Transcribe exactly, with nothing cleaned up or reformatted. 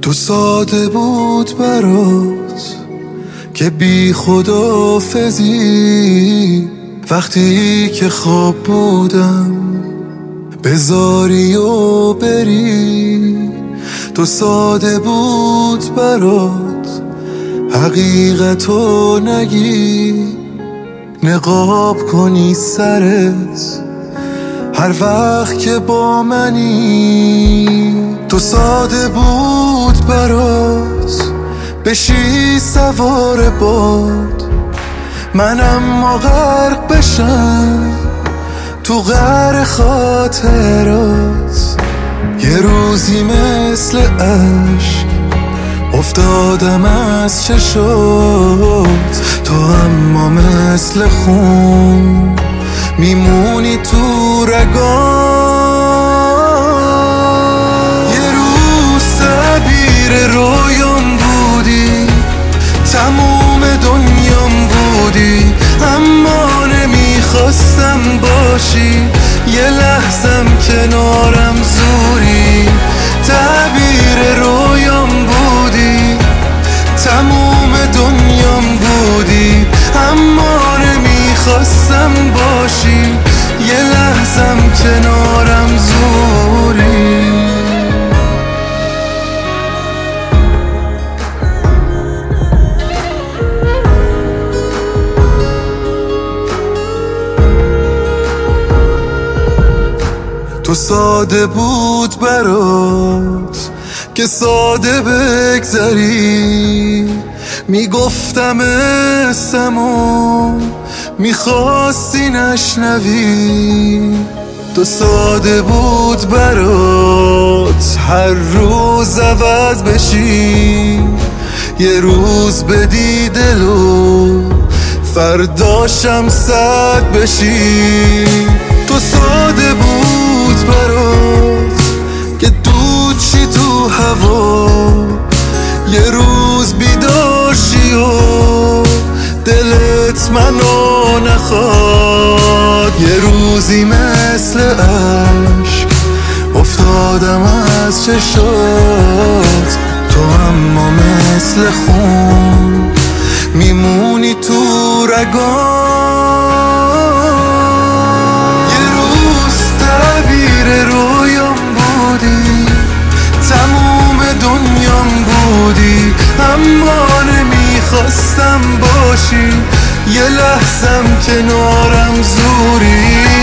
تو ساده بود برات که بی خداحافظی، وقتی که خواب بودم بذاری و بری. تو ساده بود برات حقیقتو نگی، نقاب کنی سرت هر وقت که با منی. تو ساده بود برات بشی سوار باد، من اما غرق بشم تو غر خاطرات. یه روزی مثل عشق افتادم از چشات، تو اما مثل خون میمونی تو رگام. یه روز تعبیر رویام بودی، تموم دنیام بودی، اما نمیخواستم باشی، یه لحظم کنارم زوری. تعبیر رویام بودی، تموم دنیام بودی، اما نمیخواستم باشی، یه لحظم کنارم زوری. تو ساده بود برات که ساده بگذری، میگفتم اسمو میخواستی نشنوی. تو ساده بود برات هر روز عوض بشی، یه روز بدی دلو فرداشم صد بشی. تو ساده بود برات که دود چی تو هوا، یه روز بیدار شی و دلت منو نخواد. یه روزی مثل عشق افتادم از چشات، تو اما مثل خون میمونی تو رگام. یه روز تعبیر رویام بودی، تموم دنیام بودی، اما نمیخواستم باشی، یه لحظم کنارم زوری.